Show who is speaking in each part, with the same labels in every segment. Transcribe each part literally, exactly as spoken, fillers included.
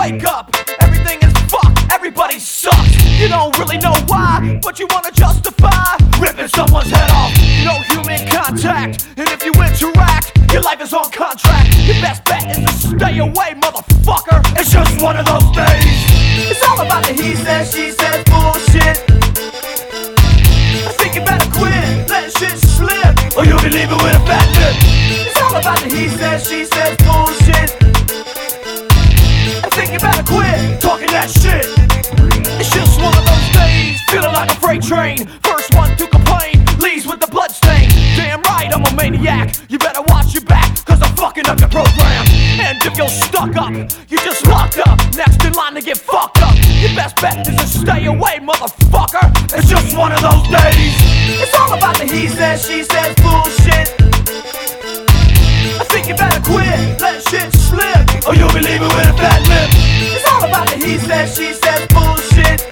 Speaker 1: wake up, everything is fucked, everybody sucks. You don't really know why, but you wanna justify ripping someone's head off. No human contact, and if you interact, your life is on contract. Your best bet is to stay away, motherfucker. It's just one of those days. It's all about the he says, she says bullshit. I think you better quit, let shit slip, or you'll be leaving with a fat lip. It's all about the he says, she says bullshit. I think you better quit talking that shit. It's just one of those days, feeling like a freight train. First one to complain, leaves with the bloodstain. Damn right, I'm a maniac. You better watch your back, cause I'm fucking up your program. And if you're stuck up, you're just locked up, next in line to get fucked up. Your best bet is to stay away, motherfucker. It's just one of those days. It's all about the he says, she says bullshit. I think you better quit, let shit slip, or you'll be leaving with a fat lip. It's all about the he says, she says bullshit.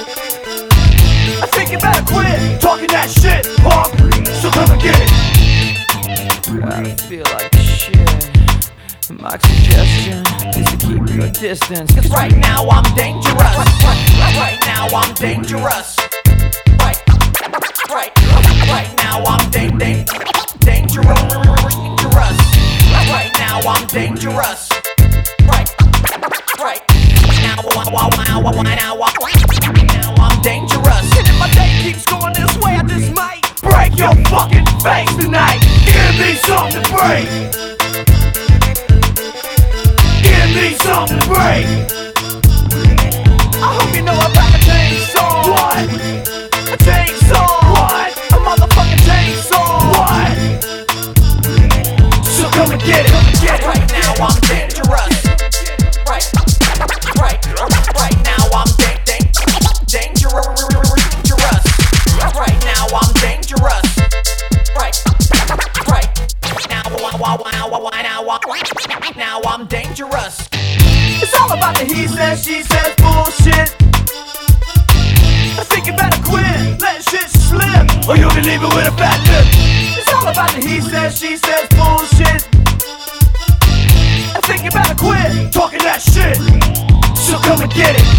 Speaker 1: I think you better quit talking that shit, punk. So come and get it. I feel like shit. My suggestion is to keep your distance, cause right now I'm dangerous. Right now I'm dangerous. Right, right, right now I'm dang, dang, dangerous. Right now I'm dangerous. Right, right. Now, now, now, now I'm dangerous. And if my day keeps going this way, I just might break your fucking face tonight. Give me something to break. Give me something to break. I hope you know about a chainsaw. What? A chainsaw. What? A motherfucking chainsaw. What? So come and get it, come and get it. Right now I'm dangerous. Right, right, right now I'm dang, dang, dangerous. Right now I'm dangerous. Right, right. Now, now, now, now I'm dangerous. It's all about the he says, she says bullshit. I think you better quit, let shit slip, or you'll be leaving with a fat lip. It's all about the he says, she says bullshit. I think you better quit talking that shit. So come and get it.